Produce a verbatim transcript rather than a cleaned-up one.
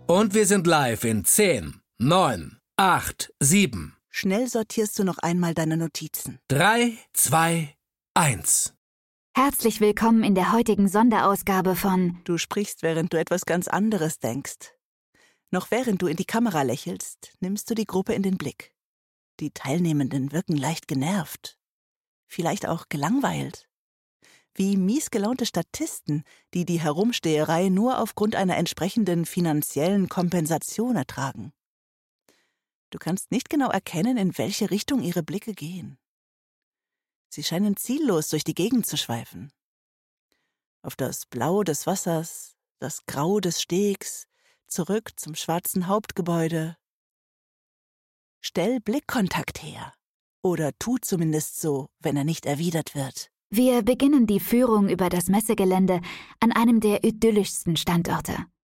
Und wir sind live in zehn, neun, acht, sieben. Schnell sortierst du noch einmal deine Notizen. drei, zwei, eins. Herzlich willkommen in der heutigen Sonderausgabe von Du sprichst, während du etwas ganz anderes denkst. Noch während du in die Kamera lächelst, nimmst du die Gruppe in den Blick. Die Teilnehmenden wirken leicht genervt. Vielleicht auch gelangweilt. Wie miesgelaunte Statisten, die die Herumsteherei nur aufgrund einer entsprechenden finanziellen Kompensation ertragen. Du kannst nicht genau erkennen, in welche Richtung ihre Blicke gehen. Sie scheinen ziellos durch die Gegend zu schweifen. Auf das Blau des Wassers, das Grau des Stegs, zurück zum schwarzen Hauptgebäude. Stell Blickkontakt her. Oder tu zumindest so, wenn er nicht erwidert wird. Wir beginnen die Führung über das Messegelände an einem der idyllischsten Standorte.